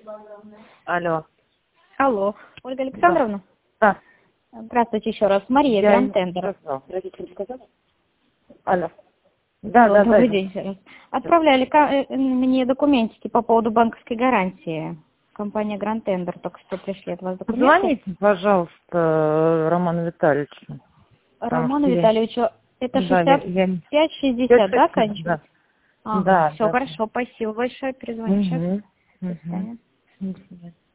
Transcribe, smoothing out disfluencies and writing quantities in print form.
Алло. Алло, Ольга Александровна? Да. Здравствуйте еще раз. Мария, Гранд Тендер. Родители сказали? Алло. Да, да, Добрый да. день еще раз. Отправляли мне документики по поводу банковской гарантии. Компания Гранд Тендер только что пришли от вас документы. Позвоните, пожалуйста, Роману Витальевичу. Роману Витальевичу, это 65-60, да, конечно? Да. Ага, Да, все да. хорошо, спасибо большое, перезвоню сейчас. Угу. До свидания. До свидания.